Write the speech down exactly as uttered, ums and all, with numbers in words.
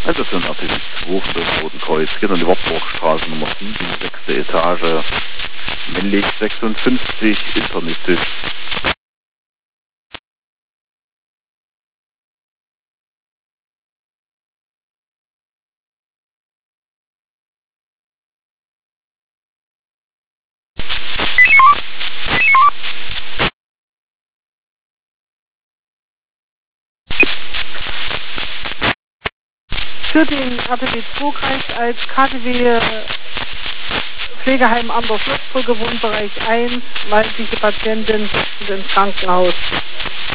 Also für den R T W zwei für das Roten Kreuz. Geht an die Wartburgstraße Nummer sieben, sechste Etage. Männlich sechsundfünfzig, internistisch. Für den R T W zwei Kreis als K T W Pflegeheim an der Schlossbrücke, Wohnbereich eins, weibliche Patientin ins Krankenhaus.